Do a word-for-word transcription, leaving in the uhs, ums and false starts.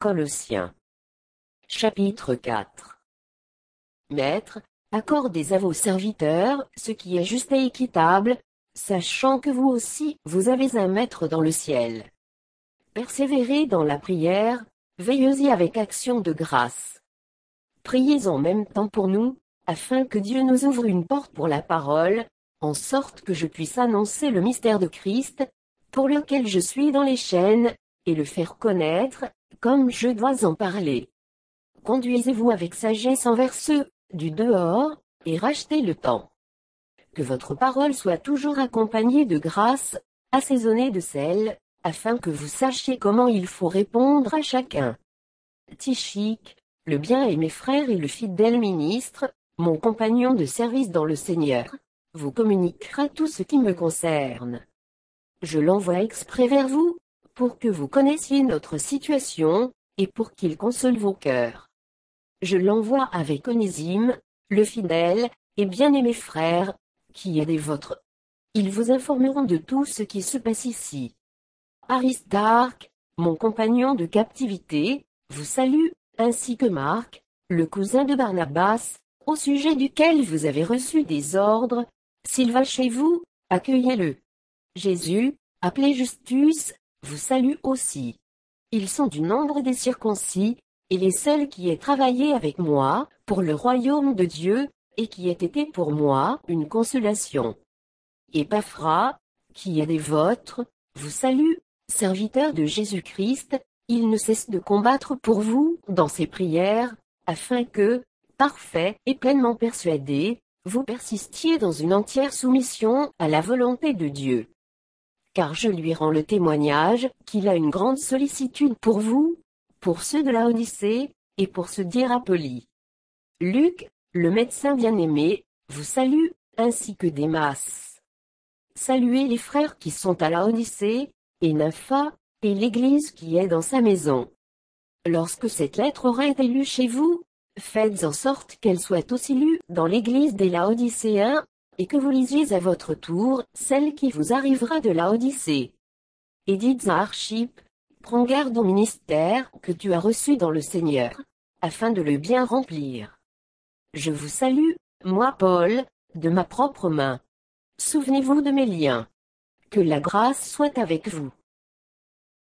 Colossiens. Chapitre quatre. Maîtres, accordez à vos serviteurs ce qui est juste et équitable, sachant que vous aussi, vous avez un Maître dans le ciel. Persévérez dans la prière, veillez-y avec action de grâce. Priez en même temps pour nous, afin que Dieu nous ouvre une porte pour la parole, en sorte que je puisse annoncer le mystère de Christ, pour lequel je suis dans les chaînes, et le faire connaître, comme je dois en parler. Conduisez-vous avec sagesse envers ceux du dehors, et rachetez le temps. Que votre parole soit toujours accompagnée de grâce, assaisonnée de sel, afin que vous sachiez comment il faut répondre à chacun. Tychik, le bien-aimé frère et le fidèle ministre, mon compagnon de service dans le Seigneur, vous communiquera tout ce qui me concerne. Je l'envoie exprès vers vous, pour que vous connaissiez notre situation, et pour qu'il console vos cœurs. Je l'envoie avec Onésime, le fidèle, et bien-aimé frère, qui est des vôtres. Ils vous informeront de tout ce qui se passe ici. Aristarque, mon compagnon de captivité, vous salue, ainsi que Marc, le cousin de Barnabas, au sujet duquel vous avez reçu des ordres. S'il va chez vous, accueillez-le. Jésus, appelé Justus, vous salue aussi. Ils sont du nombre des circoncis, et les seuls qui aient travaillé avec moi, pour le royaume de Dieu, et qui aient été pour moi une consolation. Épaphras, qui est des vôtres, vous salue, serviteur de Jésus-Christ, il ne cesse de combattre pour vous dans ses prières, afin que, parfait et pleinement persuadé, vous persistiez dans une entière soumission à la volonté de Dieu. Car je lui rends le témoignage qu'il a une grande sollicitude pour vous, pour ceux de Laodicée, et pour ceux d'Hiérapolie. Luc, le médecin bien-aimé, vous salue, ainsi que Démas. Saluez les frères qui sont à Laodicée, et Nympha, et l'Église qui est dans sa maison. Lorsque cette lettre aura été lue chez vous, faites en sorte qu'elle soit aussi lue dans l'Église des Laodicéens, et que vous lisiez à votre tour celle qui vous arrivera de Laodicée. Et dites à Archippe, prends garde au ministère que tu as reçu dans le Seigneur, afin de le bien remplir. Je vous salue, moi Paul, de ma propre main. Souvenez-vous de mes liens. Que la grâce soit avec vous.